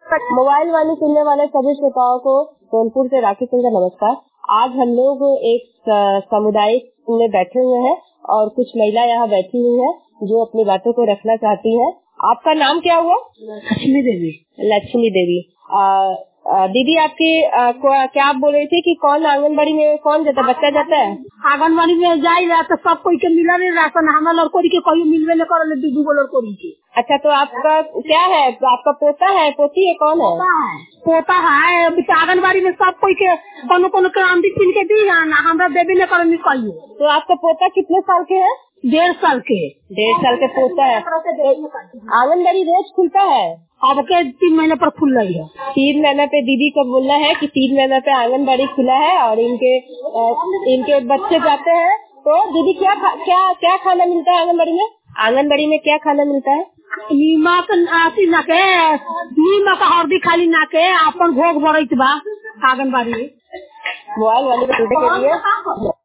Mobile वाणी सुनने वाले सभी श्रोताओं को जौनपुर से राखी सिंह का नमस्कार। आज हम लोग एक सामुदायिक में बैठे हुए हैं और कुछ महिला यहाँ बैठी हुई हैं जो अपनी बातों को रखना चाहती हैं। आपका नाम क्या हुआ? लक्ष्मी देवी। लक्ष्मी देवी। दीदी आपकी क्या आप बोल रही थी कि कौन आंगनबाड़ी में कौन जाता बच्चा जाता है? आंगनबाड़ी में जाए तो सब कोई के मिला नहीं राशन, हमारा लड़कोरी के कोई मिलवे न कर दू लड़कोरी के। अच्छा, तो आपका क्या है? आपका पोता है पोती है कौन है? पोता है। आंगनबाड़ी में सब कोई के कोनो के आंधी छीन के दी है ना, हमरा देवी न कर कहिए। तो आपका पोता कितने साल के है? 1.5 साल के। 1.5 साल के पोता है। आंगनबाड़ी रोज खुलता है? अब के 3 महीने पर खुल रही है। 3 महीने पे दीदी को बोलना है कि 3 महीने पे आंगनबाड़ी खुला है और इनके बच्चे जाते हैं। तो दीदी क्या खाना मिलता है आंगनबाड़ी में? आंगनबाड़ी में क्या खाना मिलता है? नीमक हल्दी खाली ना के अपन भोग बढ़त बा आंगनबाड़ी। मोबाइल वाले को के लिए